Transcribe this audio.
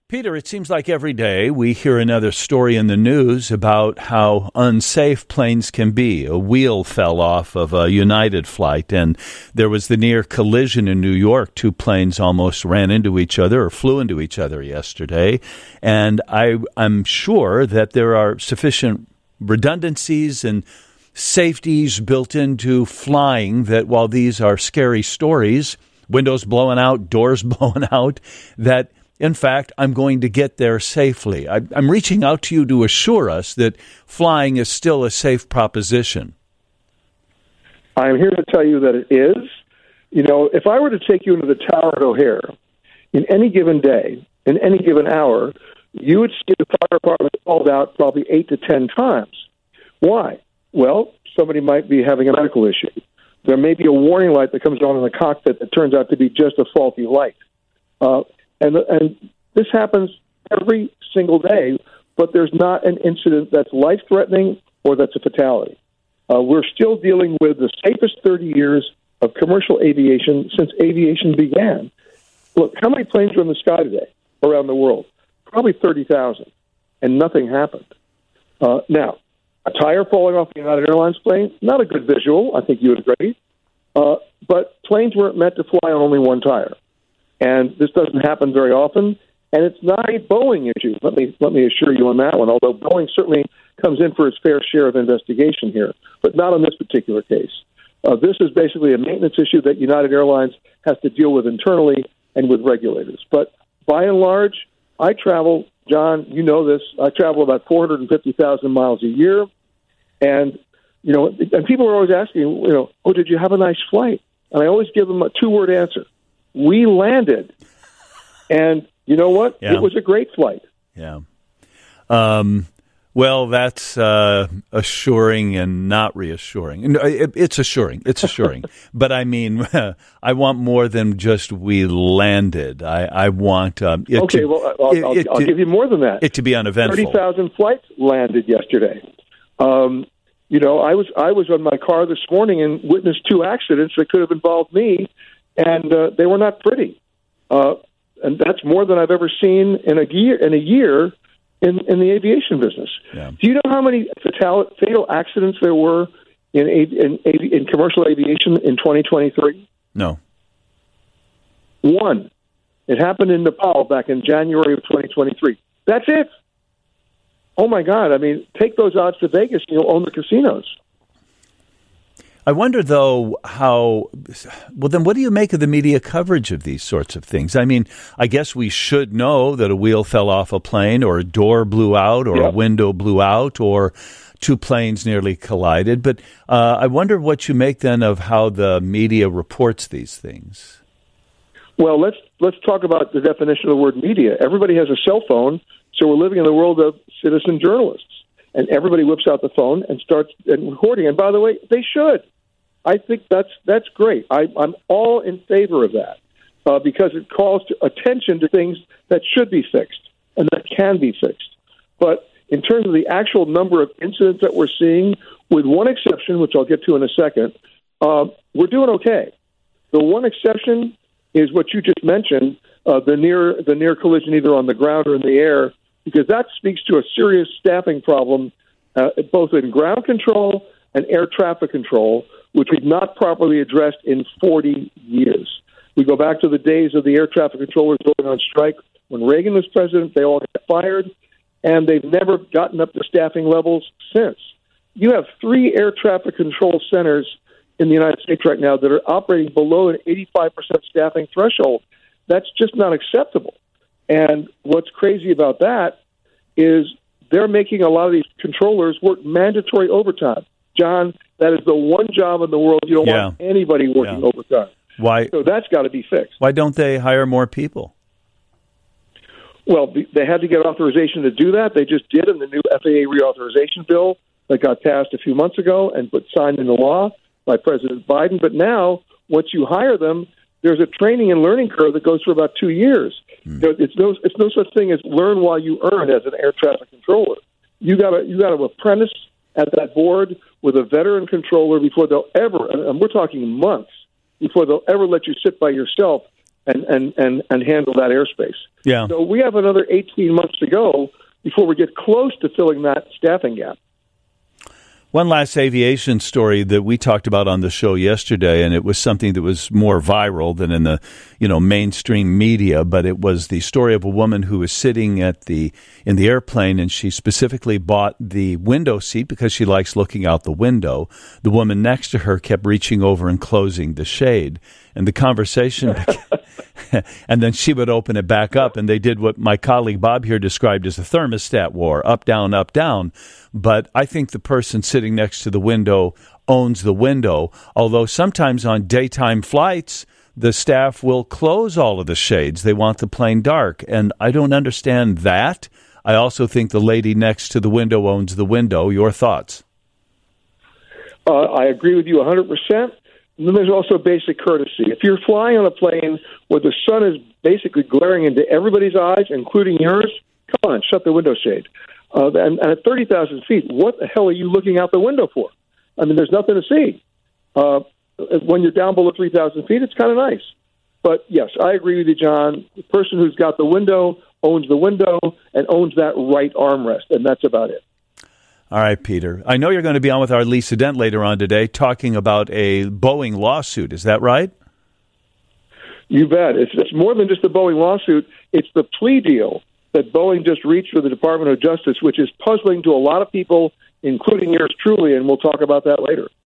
Peter, it seems like every day we hear another story in the news about how unsafe planes can be. A wheel fell off of a United flight, and there was the near collision in New York. Two planes almost ran into each other or flew into each other yesterday. And I'm sure that there are sufficient redundancies and safeties built into flying that while these are scary stories, windows blowing out, doors blowing out, that in fact, I'm going to get there safely. I'm reaching out to you to assure us that flying is still a safe proposition. I'm here to tell you that it is. You know, if I were to take you into the Tower at O'Hare in any given day, in any given hour, you would see the fire department called out probably 8 to 10 times. Why? Well, somebody might be having a medical issue. There may be a warning light that comes on in the cockpit that turns out to be just a faulty light. And this happens every single day, but there's not an incident that's life-threatening or that's a fatality. We're still dealing with the safest 30 years of commercial aviation since aviation began. Look, how many planes are in the sky today around the world? Probably 30,000, and nothing happened. Now, a tire falling off the United Airlines plane, not a good visual, I think you would agree, but planes weren't meant to fly on only one tire. And this doesn't happen very often, and it's not a Boeing issue. Let me assure you on that one, although Boeing certainly comes in for its fair share of investigation here, but not on this particular case. This is basically a maintenance issue that United Airlines has to deal with internally and with regulators. But by and large, I travel, John, you know this, I travel about 450,000 miles a year, and and people are always asking, oh, did you have a nice flight? And I always give them a two-word answer. We landed, and you know what? Yeah. It was a great flight. Yeah. Well, that's assuring and not reassuring. It's assuring. It's assuring. But I mean, I want more than just we landed. I want I'll give you more than that. It to be uneventful. 30,000 flights landed yesterday. I was on my car this morning and witnessed two accidents that could have involved me. And they were not pretty, and that's more than I've ever seen in a year in the aviation business. Yeah. Do you know how many fatal accidents there were in commercial aviation in 2023? No. One. It happened in Nepal back in January of 2023. That's it. Oh my God! I mean, take those odds to Vegas, and you'll own the casinos. I wonder, though, then what do you make of the media coverage of these sorts of things? I mean, I guess we should know that a wheel fell off a plane or a door blew out or a window blew out or two planes nearly collided. But I wonder what you make then of how the media reports these things. Well, let's talk about the definition of the word media. Everybody has a cell phone, so we're living in the world of citizen journalists. And everybody whips out the phone and starts recording. And by the way, they should. I think that's great. I'm all in favor of that because it calls attention to things that should be fixed and that can be fixed. But in terms of the actual number of incidents that we're seeing, with one exception, which I'll get to in a second, we're doing okay. The one exception is what you just mentioned, the near collision either on the ground or in the air, because that speaks to a serious staffing problem both in ground control and air traffic control, which we've not properly addressed in 40 years. We go back to the days of the air traffic controllers going on strike. When Reagan was president, they all got fired, and they've never gotten up to staffing levels since. You have 3 air traffic control centers in the United States right now that are operating below an 85% staffing threshold. That's just not acceptable. And what's crazy about that is they're making a lot of these controllers work mandatory overtime. John, that is the one job in the world you don't want anybody working overtime. Why? So that's got to be fixed. Why don't they hire more people? Well, they had to get authorization to do that. They just did in the new FAA reauthorization bill that got passed a few months ago and signed into law by President Biden. But now, once you hire them, there's a training and learning curve that goes for about 2 years. It's no such thing as learn while you earn as an air traffic controller. You got to apprentice at that board with a veteran controller before they'll ever, and we're talking months, before they'll ever let you sit by yourself and handle that airspace. Yeah. So we have another 18 months to go before we get close to filling that staffing gap. One last aviation story that we talked about on the show yesterday, and it was something that was more viral than in the mainstream media, but it was the story of a woman who was sitting in the airplane, and she specifically bought the window seat because she likes looking out the window. The woman next to her kept reaching over and closing the shade, and the conversation and then she would open it back up, and they did what my colleague Bob here described as a thermostat war, up, down, up, down. But I think the person sitting next to the window owns the window, although sometimes on daytime flights, the staff will close all of the shades. They want the plane dark, and I don't understand that. I also think the lady next to the window owns the window. Your thoughts? I agree with you 100%. And then there's also basic courtesy. If you're flying on a plane where the sun is basically glaring into everybody's eyes, including yours, come on, shut the window shade. And at 30,000 feet, what the hell are you looking out the window for? I mean, there's nothing to see. When you're down below 3,000 feet, it's kind of nice. But, yes, I agree with you, John. The person who's got the window owns the window and owns that right armrest, and that's about it. All right, Peter. I know you're going to be on with our Lisa Dent later on today talking about a Boeing lawsuit. Is that right? You bet. It's more than just the Boeing lawsuit. It's the plea deal that Boeing just reached with the Department of Justice, which is puzzling to a lot of people, including yours truly, and we'll talk about that later.